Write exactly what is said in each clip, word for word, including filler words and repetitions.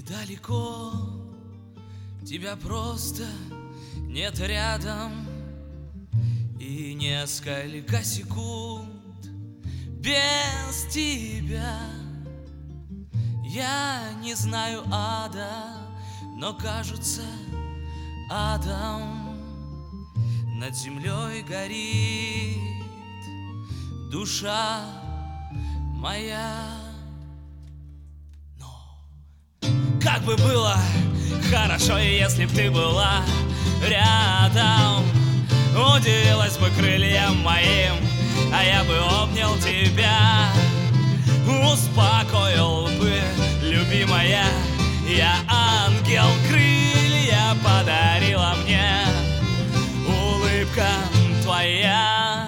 далеко, тебя просто нет рядом. И несколько секунд без тебя я не знаю ада, но кажется адом. Над землей горит душа моя. Но как бы было хорошо, если б ты была рядом, удивилась бы крыльям моим, а я бы обнял тебя, успокоил бы, любимая. Я ангел, крылья подарила мне улыбка твоя.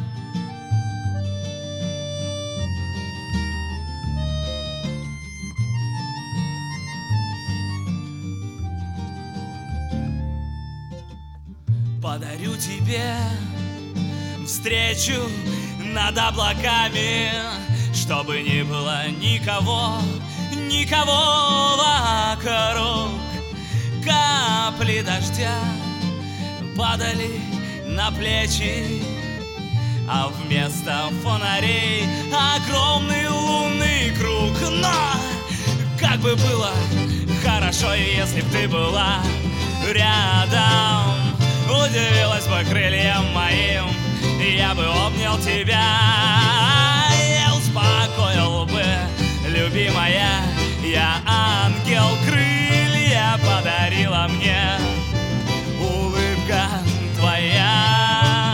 Подарю тебе встречу над облаками, чтобы не было никого, никого вокруг. Капли дождя падали на плечи, а вместо фонарей огромный лунный круг. Но как бы было хорошо, если б ты была рядом, удивилась бы крыльям моим, я бы обнял тебя, я успокоил бы, любимая. Я ангел, крылья подарила мне улыбка твоя.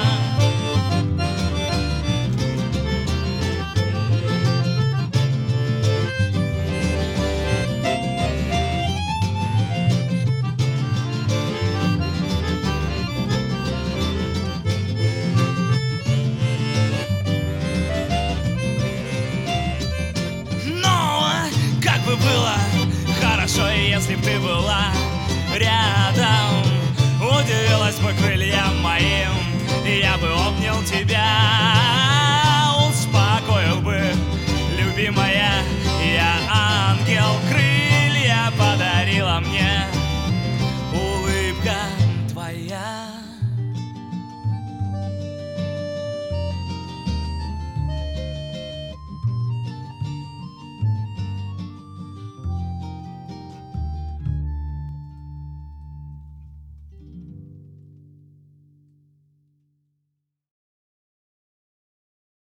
Как бы было хорошо, если б ты была рядом, удивилась бы крыльям моим, я бы обнял тебя.